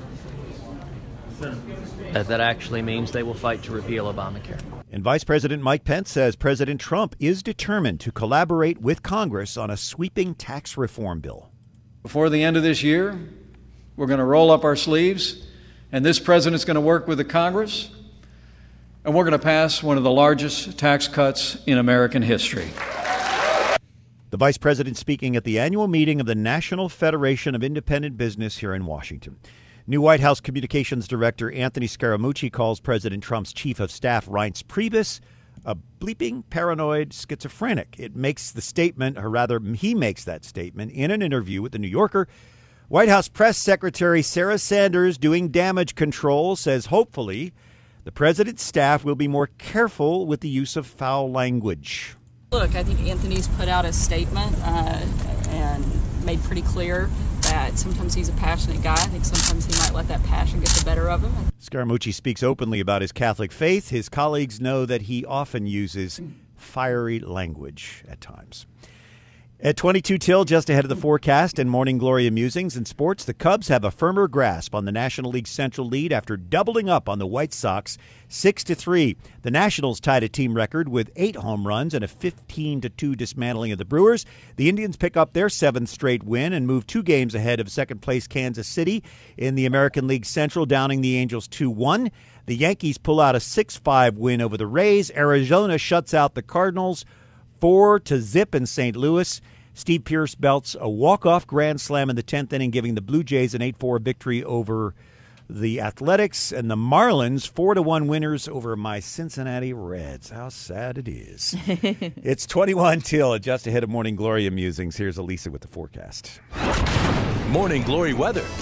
that actually means they will fight to repeal Obamacare. And Vice President Mike Pence says President Trump is determined to collaborate with Congress on a sweeping tax reform bill. Before the end of this year, we're going to roll up our sleeves, and this president's going to work with the Congress, and we're going to pass one of the largest tax cuts in American history. The vice president speaking at the annual meeting of the National Federation of Independent Business here in Washington. New White House Communications Director Anthony Scaramucci calls President Trump's chief of staff, Reince Priebus, a bleeping paranoid schizophrenic. It makes the statement, or rather, he makes that statement in an interview with The New Yorker. White House Press Secretary Sarah Sanders, doing damage control, says hopefully the president's staff will be more careful with the use of foul language. Look, I think Anthony's put out a statement and made pretty clear that sometimes he's a passionate guy. I think sometimes he might let that passion get the better of him. Scaramucci speaks openly about his Catholic faith. His colleagues know that he often uses fiery language at times. At 22 till, just ahead of the forecast and Morning Glory musings and sports, the Cubs have a firmer grasp on the National League Central lead after doubling up on the White Sox 6-3. The Nationals tied a team record with 8 home runs and a 15-2 dismantling of the Brewers. The Indians pick up their 7th straight win and move 2 games ahead of second-place Kansas City in the American League Central, downing the Angels 2-1. The Yankees pull out a 6-5 win over the Rays. Arizona shuts out the Cardinals 4-0 in St. Louis. Steve Pearce belts a walk-off grand slam in the 10th inning, giving the Blue Jays an 8-4 victory over the Athletics, and the Marlins 4-1 winners over my Cincinnati Reds. How sad it is. It's 21 till, just ahead of Morning Glory musings. Here's Elisa with the forecast. Morning Glory weather.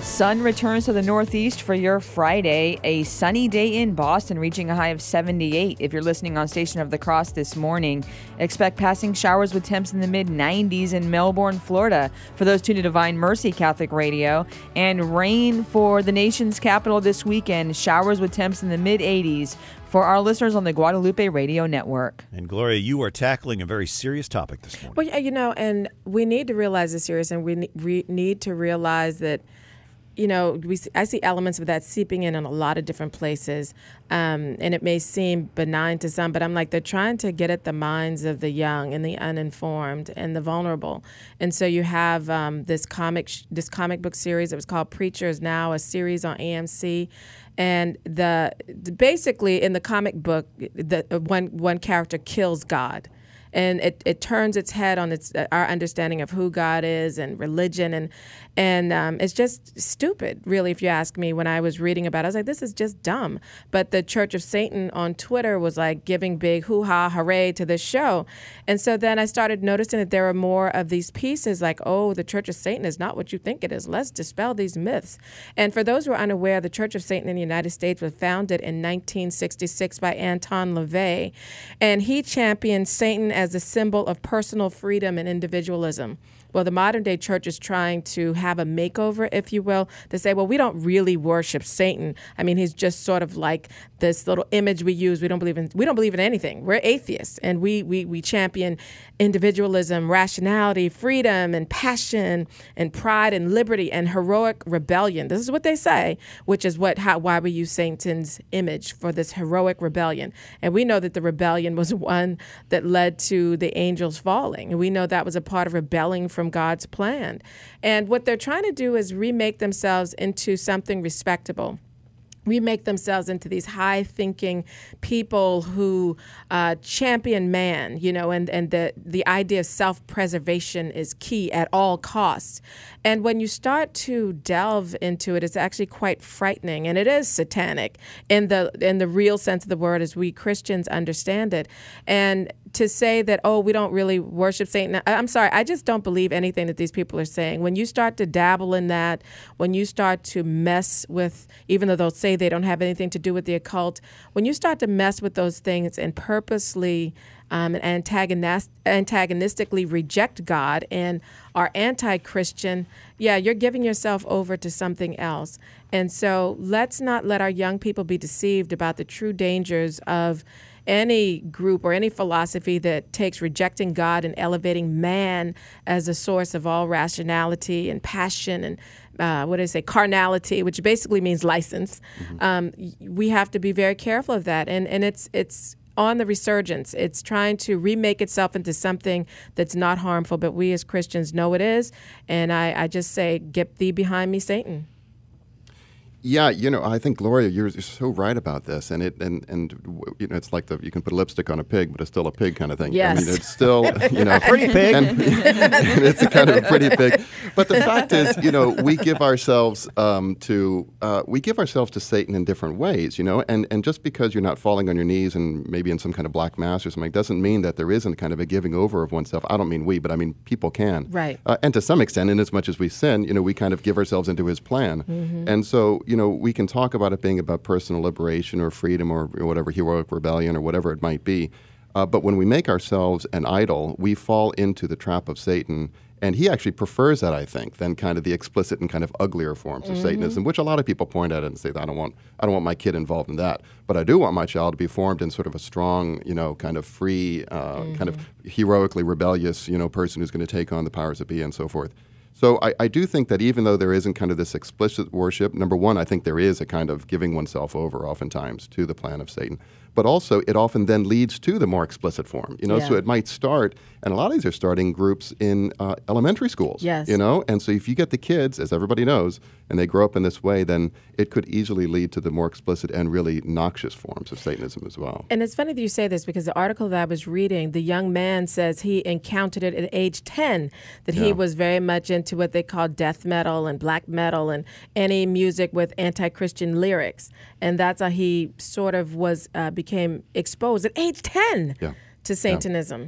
Sun returns to the Northeast for your Friday. A sunny day in Boston, reaching a high of 78. If you're listening on Station of the Cross this morning, expect passing showers with temps in the mid-90s in Melbourne, Florida. For those tuned to Divine Mercy Catholic Radio, and rain for the nation's capital this weekend. Showers with temps in the mid-80s for our listeners on the Guadalupe Radio Network. And Gloria, you are tackling a very serious topic this morning. Well, you know, and we need to realize it's serious, and we need to realize that, you know, I see elements of that seeping in a lot of different places, and it may seem benign to some, but I'm like, they're trying to get at the minds of the young and the uninformed and the vulnerable. And so you have this comic book series that was called Preachers Now, a series on AMC. And basically in the comic book, one character kills God. And it turns its head on our understanding of who God is and religion, and it's just stupid, really, if you ask me. When I was reading about it, I was like, this is just dumb. But the Church of Satan on Twitter was like giving big hoo-ha, hooray to this show. And so then I started noticing that there were more of these pieces like, oh, the Church of Satan is not what you think it is. Let's dispel these myths. And for those who are unaware, the Church of Satan in the United States was founded in 1966 by Anton LaVey, and he championed Satan as a symbol of personal freedom and individualism. Well, the modern day church is trying to have a makeover, if you will, to say, well, we don't really worship Satan. I mean, he's just sort of like this little image we use. We don't believe in anything. We're atheists, and we champion individualism, rationality, freedom, and passion, and pride, and liberty, and heroic rebellion. This is what they say, which is why we use Satan's image for this heroic rebellion. And we know that the rebellion was one that led to the angels falling, and we know that was a part of rebelling from God's plan. And what they're trying to do is remake themselves into something respectable. Remake themselves into these high-thinking people who champion man, you know, and the idea of self-preservation is key at all costs. And when you start to delve into it, it's actually quite frightening, and it is satanic in the real sense of the word as we Christians understand it. And to say that, oh, we don't really worship Satan, I'm sorry, I just don't believe anything that these people are saying. When you start to dabble in that, when you start to mess with, even though they'll say they don't have anything to do with the occult, when you start to mess with those things and purposely and antagonistically reject God and are anti-Christian, yeah, you're giving yourself over to something else. And so let's not let our young people be deceived about the true dangers of any group or any philosophy that takes rejecting God and elevating man as a source of all rationality and passion and carnality, which basically means license. Mm-hmm. We have to be very careful of that. And it's on the resurgence. It's trying to remake itself into something that's not harmful, but we as Christians know it is. And I just say, get thee behind me, Satan. Yeah, you know, I think, Gloria, you're so right about this, and you know, it's like you can put lip-stick on a pig, but it's still a pig kind of thing. Yes. I mean, it's still, you know, pretty pig, and it's a kind of a pretty pig. But the fact is, you know, we give ourselves to Satan in different ways, you know, and just because you're not falling on your knees and maybe in some kind of black mass or something doesn't mean that there isn't kind of a giving over of oneself. I don't mean we, but I mean people can, right? And to some extent, in as much as we sin, you know, we kind of give ourselves into His plan, mm-hmm. and so, you know, we can talk about it being about personal liberation or freedom or whatever, heroic rebellion or whatever it might be. But when we make ourselves an idol, we fall into the trap of Satan. And he actually prefers that, I think, than kind of the explicit and kind of uglier forms of mm-hmm. Satanism, which a lot of people point at it and say, I don't want my kid involved in that. But I do want my child to be formed in sort of a strong, you know, kind of free, mm-hmm. kind of heroically rebellious, you know, person who's going to take on the powers that be and so forth. So I do think that even though there isn't kind of this explicit worship, number one, I think there is a kind of giving oneself over oftentimes to the plan of Satan. But also, it often then leads to the more explicit form, you know. Yeah. So it might start, and a lot of these are starting groups in elementary schools, yes. you know. And so if you get the kids, as everybody knows, and they grow up in this way, then it could easily lead to the more explicit and really noxious forms of Satanism as well. And it's funny that you say this because the article that I was reading, the young man says he encountered it at age 10, that he was very much into what they call death metal and black metal and any music with anti-Christian lyrics. And that's how he sort of became exposed at age 10 to Satanism.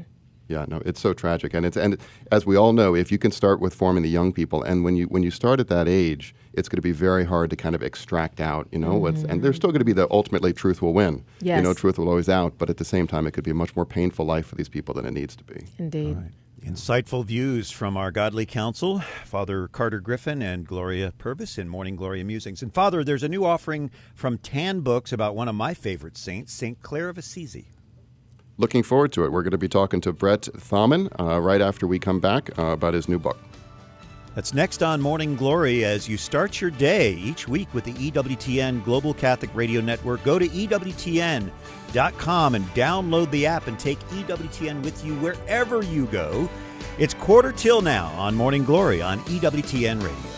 Yeah, no, it's so tragic, and as we all know, if you can start with forming the young people, and when you start at that age, it's going to be very hard to kind of extract out, and there's still going to be ultimately truth will win. Yes. Truth will always out, but at the same time, it could be a much more painful life for these people than it needs to be. Indeed. Right. Insightful views from our godly counsel, Father Carter Griffin and Gloria Purvis in Morning Glory Musings. And Father, there's a new offering from Tan Books about one of my favorite saints, St. Clare of Assisi. Looking forward to it. We're going to be talking to Brett Thaumann right after we come back about his new book. That's next on Morning Glory as you start your day each week with the EWTN Global Catholic Radio Network. Go to EWTN.com and download the app and take EWTN with you wherever you go. It's 1:45 now on Morning Glory on EWTN Radio.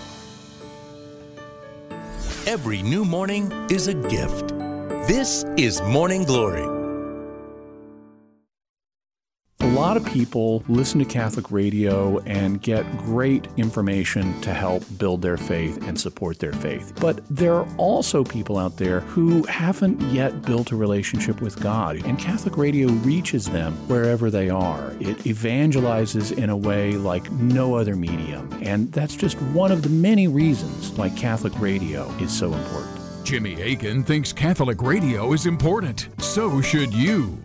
Every new morning is a gift. This is Morning Glory. A lot of people listen to Catholic radio and get great information to help build their faith and support their faith. But there are also people out there who haven't yet built a relationship with God, and Catholic radio reaches them wherever they are. It evangelizes in a way like no other medium, and that's just one of the many reasons why Catholic radio is so important. Jimmy Akin thinks Catholic radio is important. So should you.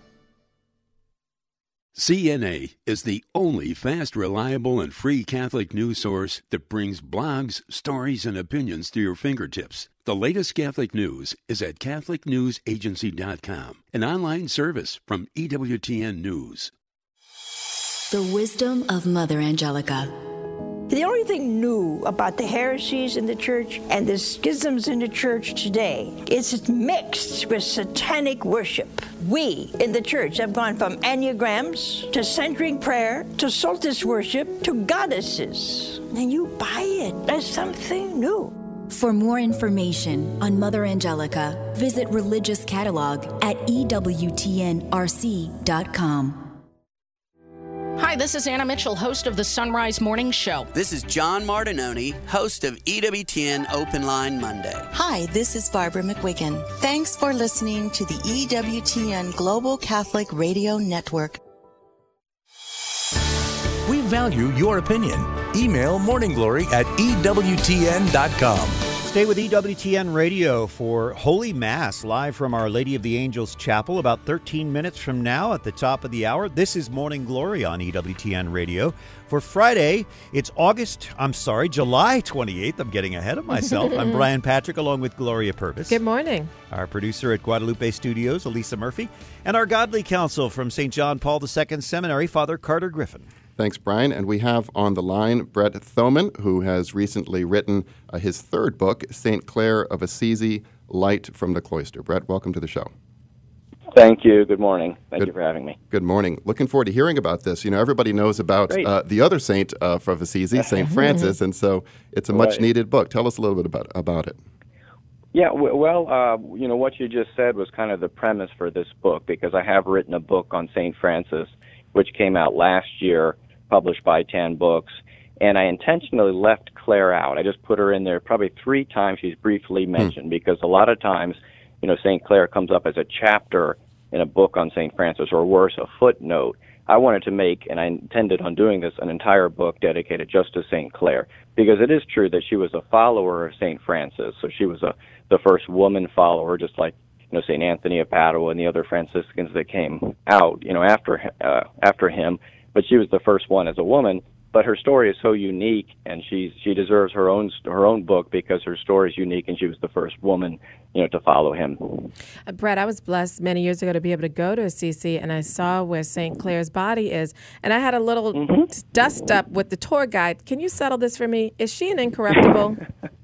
CNA is the only fast, reliable, and free Catholic news source that brings blogs, stories, and opinions to your fingertips. The latest Catholic news is at CatholicNewsAgency.com, an online service from EWTN News. The wisdom of Mother Angelica. The only thing new about the heresies in the church and the schisms in the church today is it's mixed with satanic worship. We in the church have gone from enneagrams to centering prayer to solstice worship to goddesses. And you buy it as something new. For more information on Mother Angelica, visit Religious Catalog at EWTNRC.com. Hi, this is Anna Mitchell, host of the Sunrise Morning Show. This is John Martinoni, host of EWTN Open Line Monday. Hi, this is Barbara McWiggin. Thanks for listening to the EWTN Global Catholic Radio Network. We value your opinion. Email morningglory@EWTN.com. Stay with EWTN Radio for Holy Mass, live from Our Lady of the Angels Chapel, about 13 minutes from now at the top of the hour. This is Morning Glory on EWTN Radio. For Friday, it's July 28th. I'm getting ahead of myself. I'm Brian Patrick along with Gloria Purvis. Good morning. Our producer at Guadalupe Studios, Elisa Murphy, and our godly counsel from St. John Paul II Seminary, Father Carter Griffin. Thanks, Brian. And we have on the line Brett Thaumann, who has recently written his third book, St. Clare of Assisi, Light from the Cloister. Brett, welcome to the show. Thank you. Good morning. Thank you for having me. Good morning. Looking forward to hearing about this. Everybody knows about the other saint from Assisi, St. Francis, and so it's a much-needed book. Tell us a little bit about it. Yeah, well, what you just said was kind of the premise for this book, because I have written a book on St. Francis, which came out last year, published by Tan Books, and I intentionally left Clare out. I just put her in there probably 3 times. She's briefly mentioned because a lot of times, St. Clare comes up as a chapter in a book on St. Francis, or worse, a footnote. I wanted to make, and I intended on doing this, an entire book dedicated just to St. Clare, because it is true that she was a follower of St. Francis. So she was the first woman follower, just like St. Anthony of Padua and the other Franciscans that came out, after him. But she was the first one as a woman. But her story is so unique, and she deserves her own book because her story is unique, and she was the first woman, to follow him. Brett, I was blessed many years ago to be able to go to Assisi, and I saw where St. Clare's body is, and I had a little dust up with the tour guide. Can you settle this for me? Is she an incorruptible?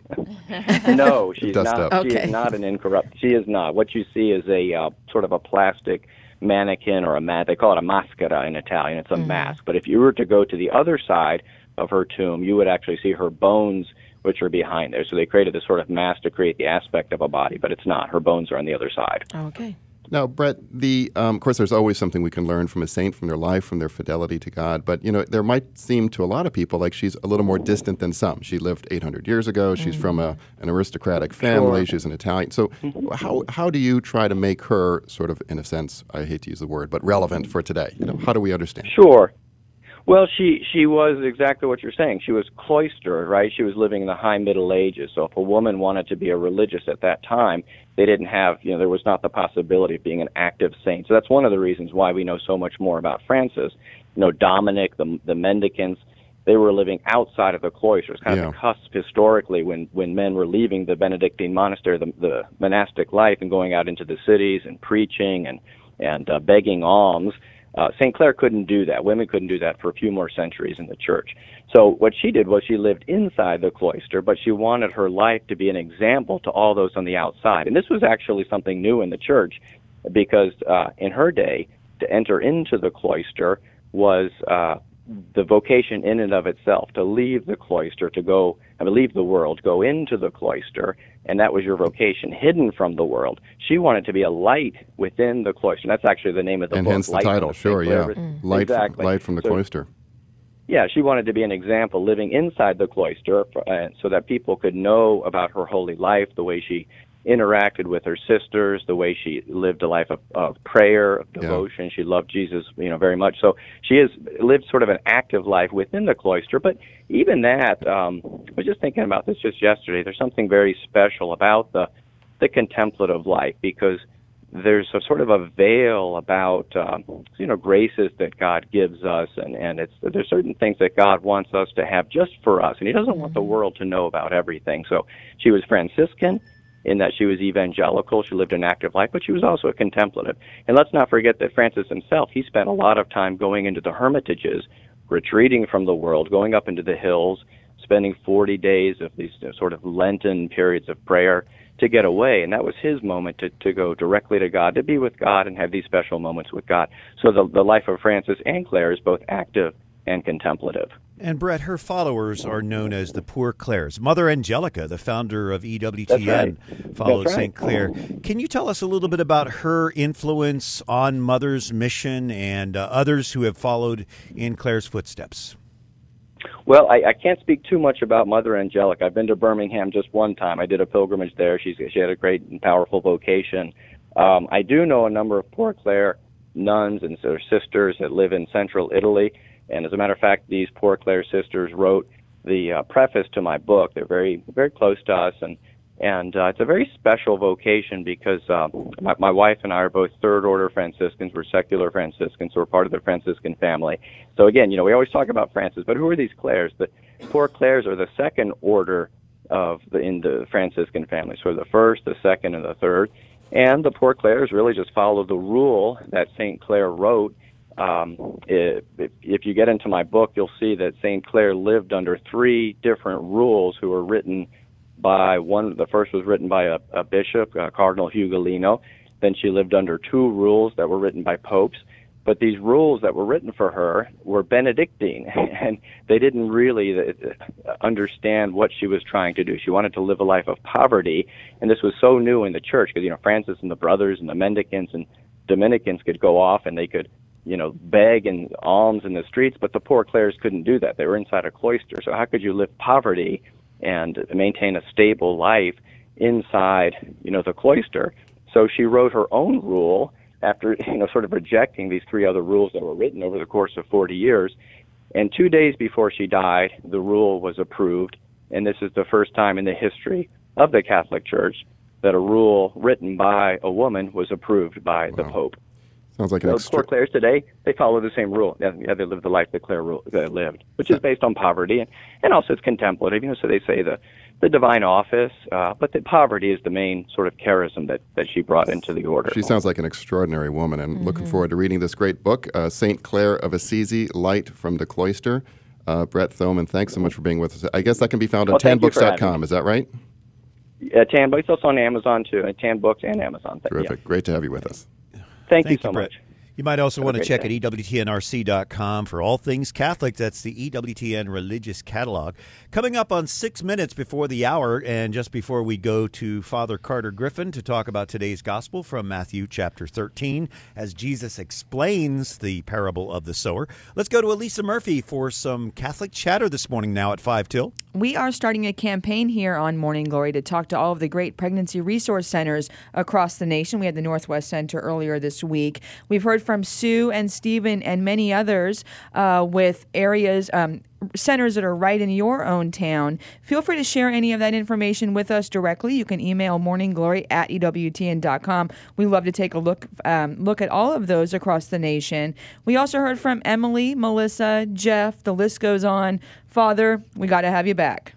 No, she's not. Okay. She is not an incorrupt. She is not. What you see is a sort of a plastic mannequin, or they call it a maschera in Italian. It's a mask. But if you were to go to the other side of her tomb, you would actually see her bones, which are behind there. So they created this sort of mask to create the aspect of a body, but it's not. Her bones are on the other side. Okay. Now, Brett, of course, there's always something we can learn from a saint, from their life, from their fidelity to God. But, there might seem to a lot of people like she's a little more distant than some. She lived 800 years ago. She's from an aristocratic family. She's an Italian. So how do you try to make her sort of, in a sense, I hate to use the word, but relevant for today? How do we understand? Sure. Well, she was exactly what you're saying. She was cloistered, right? She was living in the high Middle Ages. So if a woman wanted to be a religious at that time, they didn't have, there was not the possibility of being an active saint. So that's one of the reasons why we know so much more about Francis. Dominic, the mendicants, they were living outside of the cloisters, kind of the cusp historically when men were leaving the Benedictine monastery, the monastic life, and going out into the cities and preaching and begging alms. St. Clare couldn't do that. Women couldn't do that for a few more centuries in the church. So what she did was she lived inside the cloister, but she wanted her life to be an example to all those on the outside. And this was actually something new in the church because in her day, to enter into the cloister was the vocation in and of itself, to leave the cloister, to go, leave the world, go into the cloister, and that was your vocation, hidden from the world. She wanted to be a light within the cloister. And that's actually the name of the book. And hence the title, sure, yeah. Light, exactly. Light from the cloister. Yeah, she wanted to be an example, living inside the cloister, so that people could know about her holy life, the way she interacted with her sisters, the way she lived a life of prayer, of devotion. Yeah. She loved Jesus, very much. So she has lived sort of an active life within the cloister. But even that, I was just thinking about this just yesterday. There's something very special about the contemplative life, because there's a sort of a veil about graces that God gives us, and there's certain things that God wants us to have just for us, and He doesn't want the world to know about everything. So she was Franciscan, in that she was evangelical. She lived an active life, but she was also a contemplative. And let's not forget that Francis himself, he spent a lot of time going into the hermitages, retreating from the world, going up into the hills, spending 40 days of these sort of Lenten periods of prayer to get away. And that was his moment to go directly to God, to be with God and have these special moments with God. So the life of Francis and Clare is both active and contemplative. And Brett, her followers are known as the Poor Clares. Mother Angelica, the founder of EWTN, followed St. Clare. Can you tell us a little bit about her influence on Mother's mission and others who have followed in Clare's footsteps? Well, I can't speak too much about Mother Angelica. I've been to Birmingham just one time. I did a pilgrimage there. She had a great and powerful vocation. I do know a number of Poor Clare nuns and their sisters that live in central Italy. And as a matter of fact, these Poor Clare sisters wrote the preface to my book. They're very, very close to us, and it's a very special vocation because my wife and I are both Third Order Franciscans. We're secular Franciscans, so we're part of the Franciscan family. So again, we always talk about Francis, but who are these Clares? The Poor Clares are the second order in the Franciscan family. So the first, the second, and the third. And the Poor Clares really just follow the rule that St. Clare wrote. If you get into my book, you'll see that St. Clare lived under three different rules who were written by one. The first was written by a bishop, Cardinal Ugolino. Then she lived under two rules that were written by popes. But these rules that were written for her were Benedictine, and they didn't really understand what she was trying to do. She wanted to live a life of poverty, and this was so new in the church because, Francis and the brothers and the mendicants and Dominicans could go off and they could beg and alms in the streets, but the Poor Clares couldn't do that. They were inside a cloister. So how could you live poverty and maintain a stable life inside, the cloister? So she wrote her own rule after, sort of rejecting these three other rules that were written over the course of 40 years. And 2 days before she died, the rule was approved. And this is the first time in the history of the Catholic Church that a rule written by a woman was approved by the Pope. Sounds like Poor Clares today, they follow the same rule. Yeah, they live the life that Clare lived, which is based on poverty, and also it's contemplative. So they say the divine office, but that poverty is the main sort of charism that she brought into the order. She sounds like an extraordinary woman, and looking forward to reading this great book, St. Clare of Assisi, Light from the Cloister. Brett Thoman, thanks so much for being with us. I guess that can be found on tanbooks.com, is that right? Tan Books, also on Amazon too, Tan Books and Amazon. Terrific. Yeah. Great to have you with us. Thank you so much. You might also want to great check day. at EWTNRC.com for all things Catholic. That's the EWTN Religious Catalog. Coming up on 6 minutes before the hour, and just before we go to Father Carter Griffin to talk about today's gospel from Matthew chapter 13, as Jesus explains the parable of the sower. Let's go to Elisa Murphy for some Catholic chatter this morning now at 5 till. We are starting a campaign here on Morning Glory to talk to all of the great pregnancy resource centers across the nation. We had the Northwest Center earlier this week. We've heard from Sue and Stephen and many others with areas, centers that are right in your own town. Feel free to share any of that information with us directly. You can email morningglory@ewtn.com. We love to take a look at all of those across the nation. We also heard from Emily, Melissa, Jeff. The list goes on. Father, we got to have you back.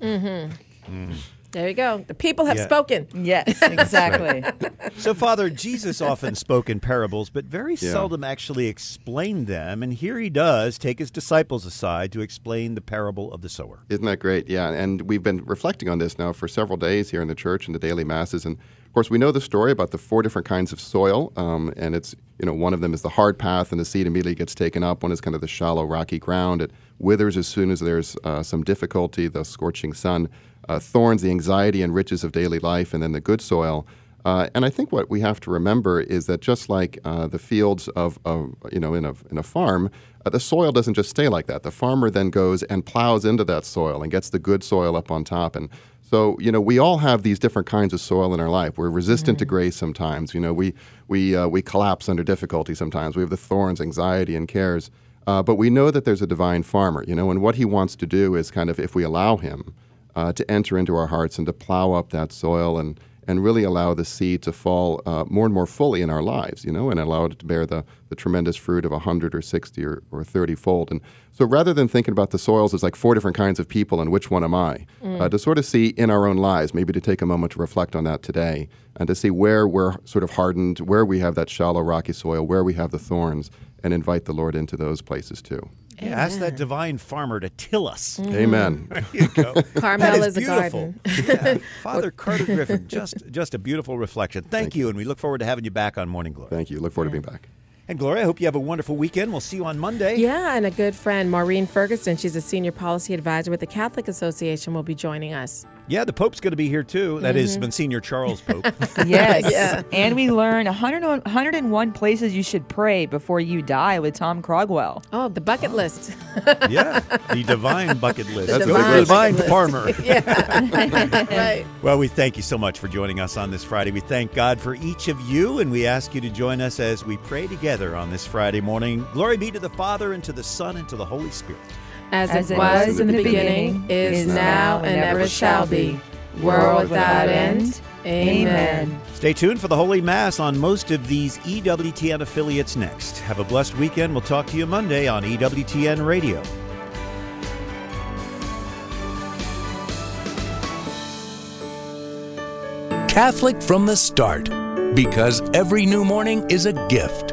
There you go. The people have spoken. Yes, exactly. So, Father, Jesus often spoke in parables, but very seldom actually explained them. And here he does take his disciples aside to explain the parable of the sower. Isn't that great? Yeah, and we've been reflecting on this now for several days here in the church and the daily masses. And, of course, we know the story about the 4 different kinds of soil. And it's, one of them is the hard path, and the seed immediately gets taken up. One is kind of the shallow, rocky ground. It withers as soon as there's some difficulty, the scorching sun. Thorns, the anxiety and riches of daily life, and then the good soil. And I think what we have to remember is that just like the fields of in a farm, the soil doesn't just stay like that. The farmer then goes and plows into that soil and gets the good soil up on top. And so, we all have these different kinds of soil in our life. We're resistant to grace sometimes. We collapse under difficulty sometimes. We have the thorns, anxiety, and cares. But we know that there's a divine farmer, and what he wants to do is kind of, if we allow him, to enter into our hearts and to plow up that soil and really allow the seed to fall more and more fully in our lives, and allow it to bear the tremendous fruit of 100 or 60 or 30-fold. And so rather than thinking about the soils as like 4 different kinds of people and which one am I, to sort of see in our own lives, maybe to take a moment to reflect on that today and to see where we're sort of hardened, where we have that shallow, rocky soil, where we have the thorns, and invite the Lord into those places too. Yeah, ask that divine farmer to till us. Amen. There you go. Carmel is a beautiful. garden. Yeah. Father Carter Griffin, just a beautiful reflection. Thank you, and we look forward to having you back on Morning Glory. Thank you. Look forward to being back. And Gloria, I hope you have a wonderful weekend. We'll see you on Monday. Yeah, and a good friend, Maureen Ferguson, she's a senior policy advisor with the Catholic Association, will be joining us. Yeah, the Pope's going to be here too. That is Monsignor Charles Pope. Yes. Yeah. And we learn 101 places you should pray before you die with Tom Crogwell. Oh, the bucket list. Yeah, the divine bucket list. The The divine list. farmer. Yeah. Right. Well, we thank you so much for joining us on this Friday. We thank God for each of you, and we ask you to join us as we pray together on this Friday morning. Glory be to the Father, and to the Son, and to the Holy Spirit. As it was in the beginning, is now, and ever shall be, world without end. Amen. Stay tuned for the Holy Mass on most of these EWTN affiliates next. Have a blessed weekend. We'll talk to you Monday on EWTN Radio. Catholic from the start, because every new morning is a gift.